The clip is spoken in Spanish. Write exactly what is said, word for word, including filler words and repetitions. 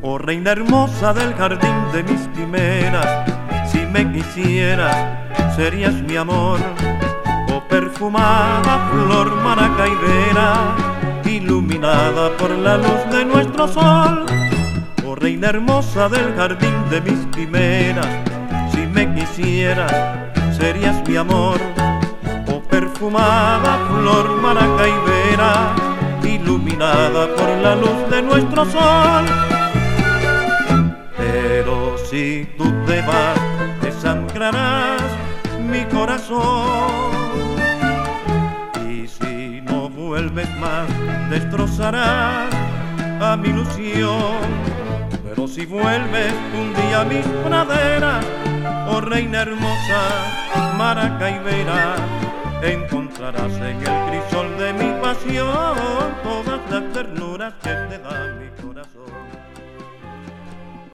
Oh reina hermosa del jardín de mis quimeras, si me quisieras, serías mi amor. Oh perfumada flor maracaidera, iluminada por la luz de nuestro sol. Oh reina hermosa del jardín de mis quimeras, si me quisieras, serías mi amor. Oh perfumada flor maracaidera, iluminada por la luz de nuestro sol. Pero si tú te vas, desangrarás mi corazón. Y si no vuelves más, destrozarás a mi ilusión. Pero si vuelves un día a mis praderas, oh reina hermosa, maracaibera, encontrarás en el crisol de mi pasión todas las ternuras que te dan